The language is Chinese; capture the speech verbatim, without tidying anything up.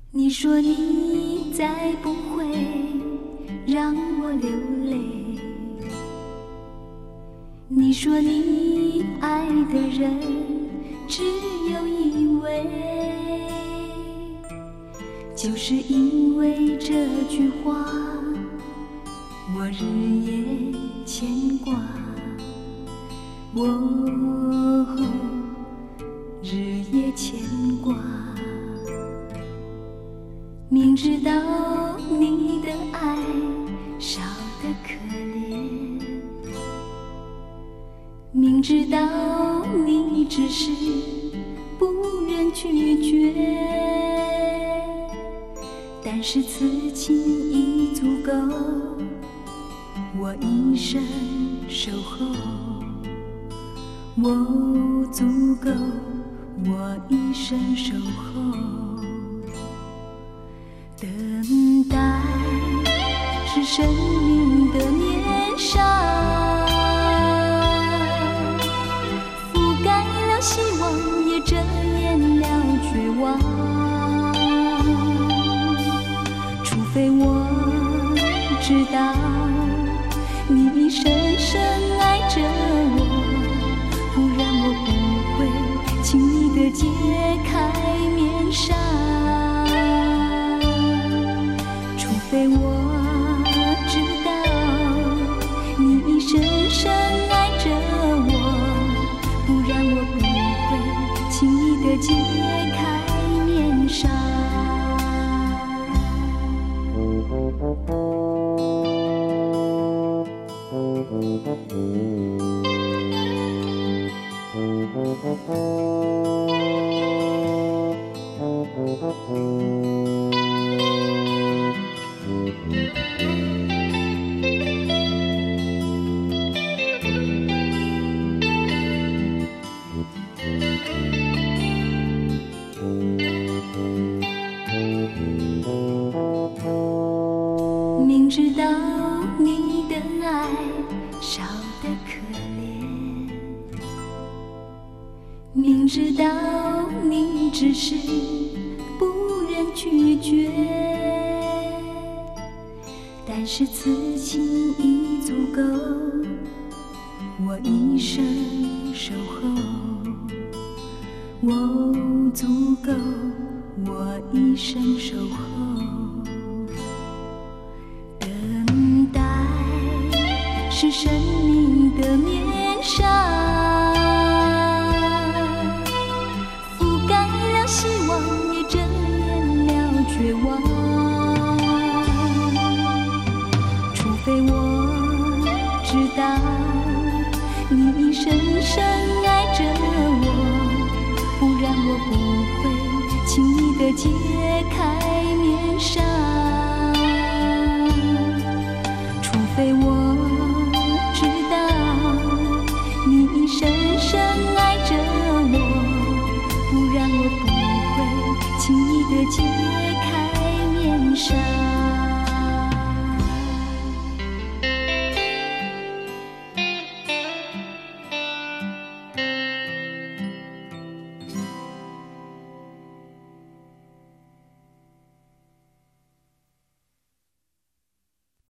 你说你再不会让我流泪，你说你爱的人只有一位，就是因为这句话我日夜牵挂，我日夜牵挂。明知道你的爱少得可怜，明知道你只是不愿拒绝，但是此情已足够我一生守候，我足够我一生守候。等待是生命的面纱，覆盖了希望，也遮掩了绝望。除非我知道你深深爱着我，不然我不会轻易地解开面纱。除非我知道你深深爱着我，不然我不会轻易地解开面纱。明知道你的爱少得可怜，明知道你只是不愿拒绝，但是此情已足够我一生守候，我足够我一生守候。是生命的面纱，覆盖了希望，也遮掩了绝望。除非我知道你深深爱着我，不然我不会轻易地解开面纱。除非我深深爱着我，不然我不会轻易地解开面纱。